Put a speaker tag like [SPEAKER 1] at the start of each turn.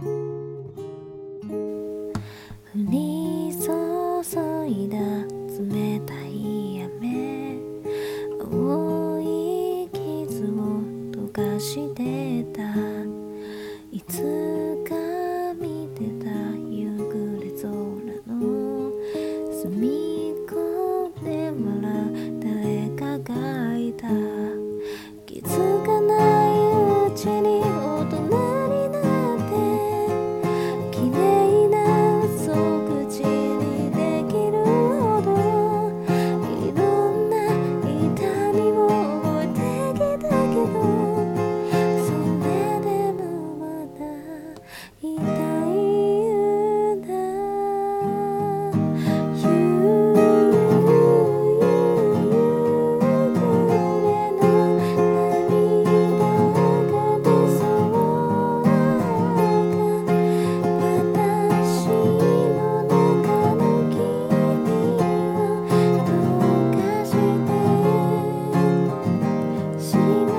[SPEAKER 1] 降り注いだ冷たい雨、青い傷を溶かしてた。いつか見てた夕暮れ空の隅っこで笑う誰かがいた。気づかないうちに大人になって、綺麗な嘘口にできるほどいろんな痛みを覚えてきたけど、それでもまだ痛いんだ。し